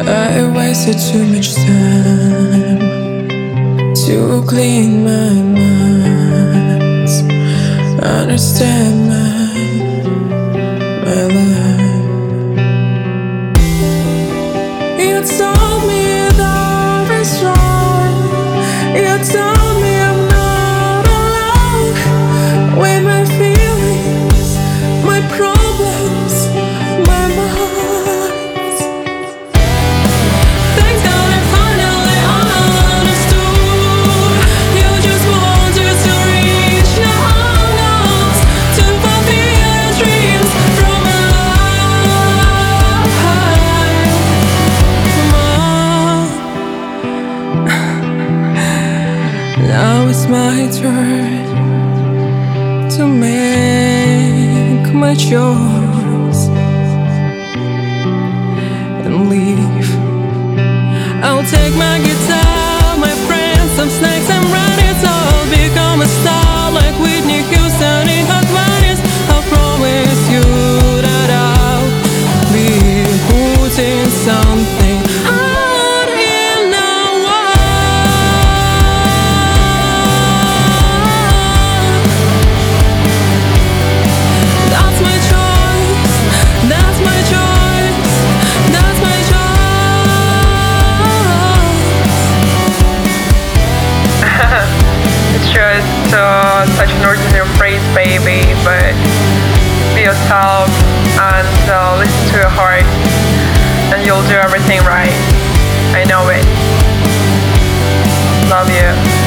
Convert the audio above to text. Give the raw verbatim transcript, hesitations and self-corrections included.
I wasted too much time to clean my mind, understand my, my life. You told me that I was wrong. You told me I'm not alone with my feelings, my problems, my mind. Now it's my turn to make my choice and leave. I'll take my guitar, my friends, some snacks and run it all. Become a star like Whitney Houston in her twenties. I promise you that I'll be putting something out in the It's just uh, such an ordinary phrase, baby, but be yourself and uh, listen to your heart, and you'll do everything right. I know it. Love you.